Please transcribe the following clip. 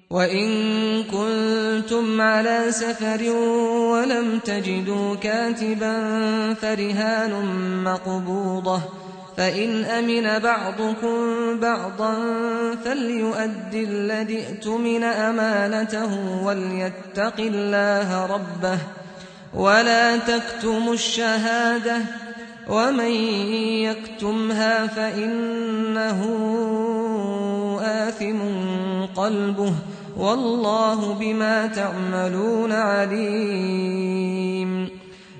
وإن كنتم على سفر ولم تجدوا كاتبا فرهان مقبوضة، فإن أمن بعضكم بعضا فليؤد الذي ائتمن أمانته وليتق الله ربه ولا تكتموا الشهادة، ومن يكتمها فإنه آثم قلبه، والله بما تعملون عليم.